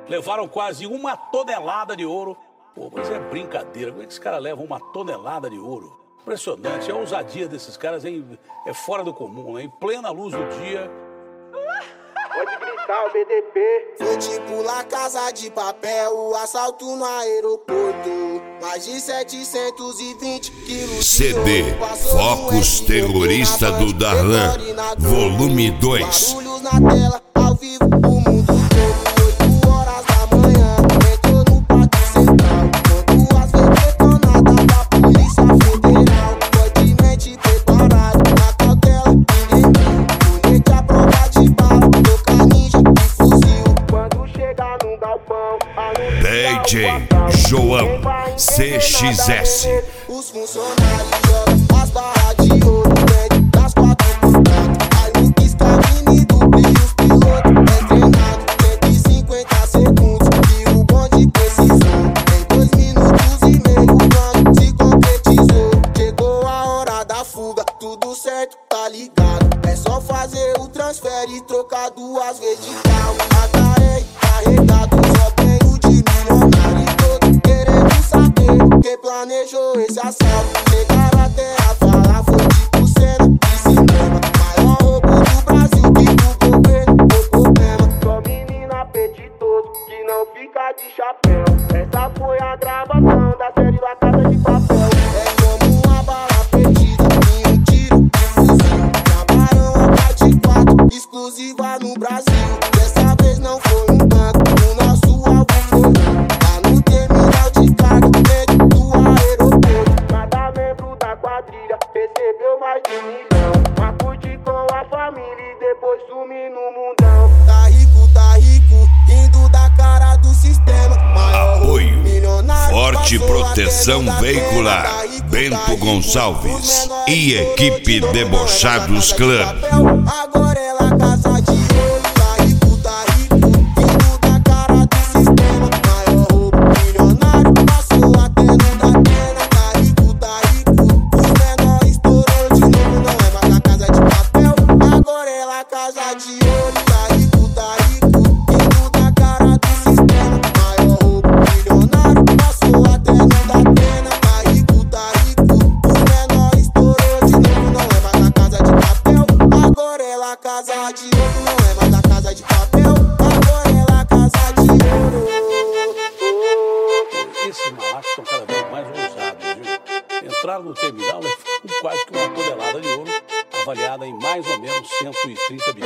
Levaram quase 1 tonelada de ouro. Pô, mas é brincadeira. Como é que esse cara leva 1 tonelada de ouro? Impressionante. A ousadia desses caras é fora do comum, né? Em plena luz do dia. Pode gritar o BDP. Foi tipo La Casa de Papel, o assalto no aeroporto. Mais de 720 quilos CD Focus Terrorista do Darlan, volume 2. Barulhos na tela, ao vivo, o mundo todo. 8 horas da manhã, entrou no Pátio Central. Quando as detonadas da Polícia Federal. Fortemente preparado, na cautela, ninguém viu. Colete à prova de bala, boca ninja e fuzil. Quando chegar no galpão, DJ João CXS. Os funcionários jogam as barras de ouro dentro das 4 portas. Aí no Kisca Avenida, brilho os pilotos é treinado. 150 segundos que o bonde precisou. Em 2 minutos e meio o plano se concretizou. Chegou a hora da fuga, tudo certo, tá ligado. É só fazer o transfer e trocar 2 vezes de carro. Atarei, carregado, só tenho de milionário todo querendo saber quem planejou esse assalto. Chegaram até a falar, foi tipo cena de cinema. Maior roubo do Brasil que do governo foi problema. só menina apetitoso que não fica de chapéu. Essa foi a gravação da série La Casa de Papel. É como uma bala perdida em um tiro de fuzil. Chamaram a parte 4, exclusiva no Brasil. Dessa vez não foi um banco, o nosso alvo foi lá no terminal de carga dentro do aeroporto. Cada membro da quadrilha recebeu mais de 1 milhão. Mas curte com a família e depois sumir no mundão. Tá rico, rindo da cara do sistema. Maior Apoio milionário, Forte passou Proteção até não dar Veicular, pena. Tá rico, Bento Gonçalves os menores e estourou equipe de novo, Debochados não é mais La Clã. Casa de Papel, agora é La Casa de ouro. Tá rico, rindo da cara do sistema. Maior roubo milionário, passou até não dar pena. Tá rico, os menores estourou de novo, não é mais La Casa de Papel, agora é La Casa de ouro. Tá rico, rindo da cara do sistema. Maior roubo milionário, passou até não dar pena. Tá rico, os menores estourou de novo, não é mais La Casa de Papel, agora é La Casa de ouro. Não é mais La Casa de Papel, agora é La Casa de ouro. Esses malacos estão cada vez mais ousados, viu? Entraram no terminal, né, com quase que 1 tonelada de ouro, avaliada em mais ou menos 130